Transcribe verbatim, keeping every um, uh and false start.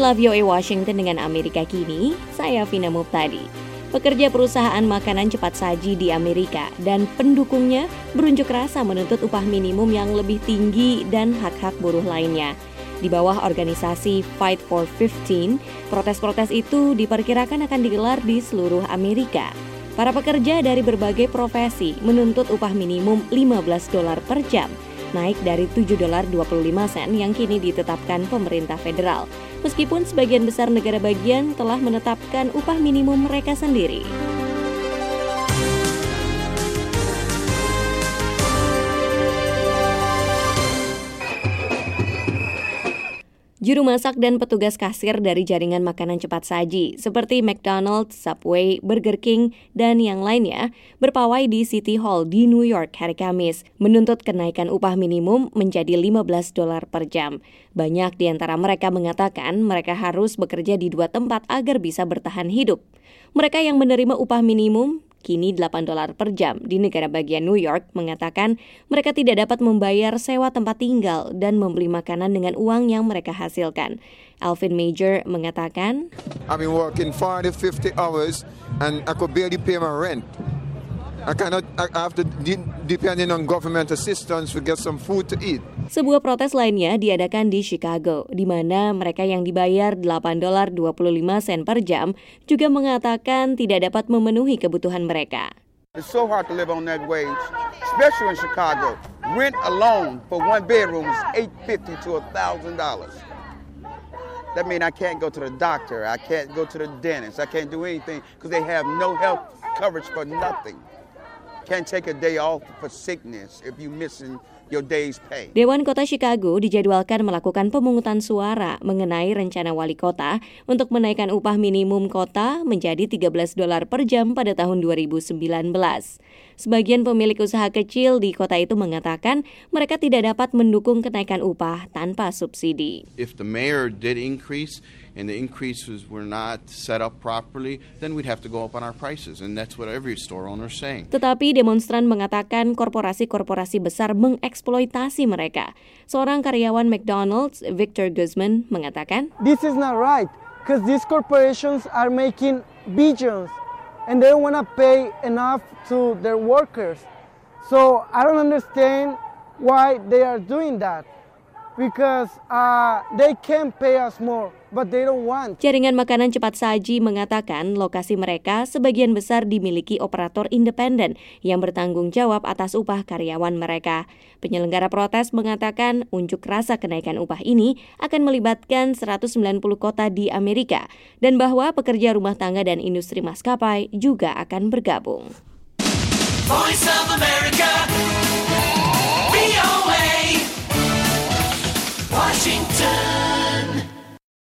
Inilah V O A Washington dengan Amerika Kini, saya Vina Muptadi. Pekerja perusahaan makanan cepat saji di Amerika dan pendukungnya berunjuk rasa menuntut upah minimum yang lebih tinggi dan hak-hak buruh lainnya. Di bawah organisasi Fight for fifteen, protes-protes itu diperkirakan akan digelar di seluruh Amerika. Para pekerja dari berbagai profesi menuntut upah minimum lima belas dolar per jam, naik dari tujuh dolar dua puluh lima sen yang kini ditetapkan pemerintah federal. Meskipun sebagian besar negara bagian telah menetapkan upah minimum mereka sendiri. Juru masak dan petugas kasir dari jaringan makanan cepat saji seperti McDonald's, Subway, Burger King, dan yang lainnya berpawai di City Hall di New York hari Kamis menuntut kenaikan upah minimum menjadi lima belas dolar per jam. Banyak di antara mereka mengatakan mereka harus bekerja di dua tempat agar bisa bertahan hidup. Mereka yang menerima upah minimum kini delapan dolar per jam di negara bagian New York mengatakan mereka tidak dapat membayar sewa tempat tinggal dan membeli makanan dengan uang yang mereka hasilkan. Alvin Major mengatakan, I've been working forty to fifty hours and I could barely pay my rent. I cannot, I have to de- depending on government assistance to get some food to eat. Sebuah protes lainnya diadakan di Chicago, di mana mereka yang dibayar delapan dolar dua puluh lima sen per jam juga mengatakan tidak dapat memenuhi kebutuhan mereka. It's so hard to live on that wage, especially in Chicago. Rent alone for one bedroom is eight fifty to one thousand dollars. That means I can't go to the doctor, I can't go to the dentist, I can't do anything because they have no health coverage for nothing. Can't take a day off for sickness if you missing your day's pay. Dewan Kota Chicago dijadwalkan melakukan pemungutan suara mengenai rencana wali kota untuk menaikkan upah minimum kota menjadi tiga belas dolar per jam pada tahun dua ribu sembilan belas. Sebagian pemilik usaha kecil di kota itu mengatakan mereka tidak dapat mendukung kenaikan upah tanpa subsidi. If the mayor did increase and the increases were not set up properly, then we'd have to go up on our prices, and that's what every store owner is saying. Tetapi demonstran mengatakan korporasi-korporasi besar mengeksploitasi mereka. Seorang karyawan McDonald's, Victor Guzman, mengatakan, This is not right, because these corporations are making billions, and they don't want to pay enough to their workers. So I don't understand why they are doing that. Because uh, they can pay us more, but they don't want. Jaringan makanan cepat saji mengatakan lokasi mereka sebagian besar dimiliki operator independen yang bertanggung jawab atas upah karyawan mereka. Penyelenggara protes mengatakan unjuk rasa kenaikan upah ini akan melibatkan seratus sembilan puluh kota di Amerika dan bahwa pekerja rumah tangga dan industri maskapai juga akan bergabung. Voice of America.